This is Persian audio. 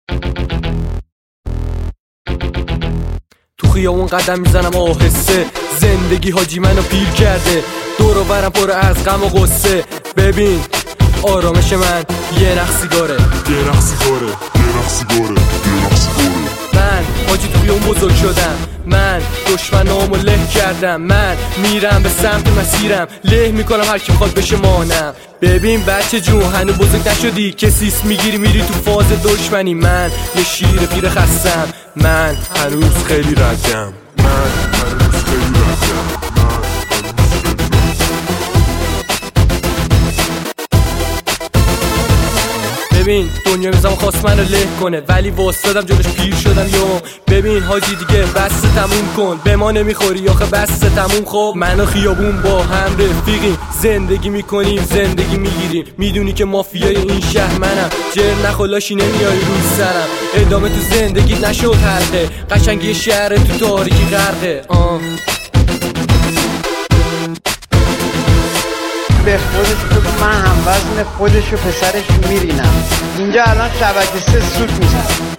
تو خیابون قدم میزنم آهسته، زندگی حاجی منو پیر کرده، دور و برم پر از غم و غصه. ببین آرامش من یه نخ سیگاره، من حاجی تو خیابون بزرگ شدم، من دشمنامو له کردم، من میرم به سمت مسیرم، له میکنم هر کی میخواد بشه مانم. ببین بچه جون هنو بزرگ نشدی که سیس میگیری میری تو فاز دشمنی، من یه شیر پیر خستم، من هنوز خیلی ردم. ببین دنیا میزم خواست منو له کنه، ولی واسدادم جلوش پیر شدم یوم. ببین حاجی دیگه بس تموم کن، به ما نمیخوری آخه بس تموم. خب من و خیابون با هم رفیقیم، زندگی میکنیم زندگی میگیریم، میدونی که مافیای این شهر منم، جر نخلاشی نمیای روی سرم، ادامه تو زندگی نشد حلقه، قشنگی شهر تو تاریکی غرقه. به خودش بگو من هم وزن خودش و پسرش میرینم، اینجا الان شبکه 3 سوت میزنم.